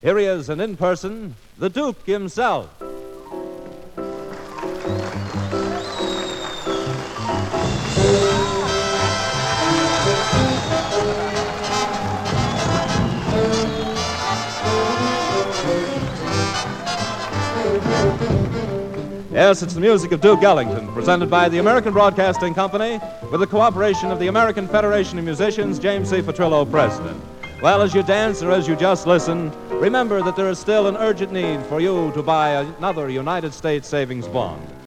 Here he is, and in person, the Duke himself. Yes, it's the music of Duke Ellington, presented by the American Broadcasting Company with the cooperation of the American Federation of Musicians, James C. Petrillo, President. Well, as you dance or as you just listen, remember that there is still an urgent need for you to buy another United States savings bond.